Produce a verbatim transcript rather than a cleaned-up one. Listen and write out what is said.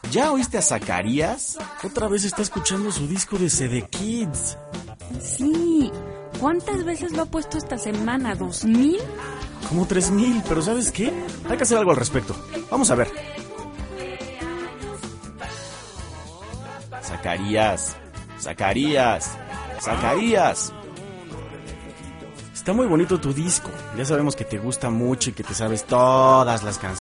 ¿Ya oíste a Zacarías? Otra vez está escuchando su disco de C D Kids. Sí. ¿Cuántas veces lo ha puesto esta semana? ¿Dos mil? Como tres mil, pero ¿sabes qué? Hay que hacer algo al respecto. Vamos a ver. Zacarías, Zacarías, Zacarías. Está muy bonito tu disco. Ya sabemos que te gusta mucho y que te sabes todas las canciones.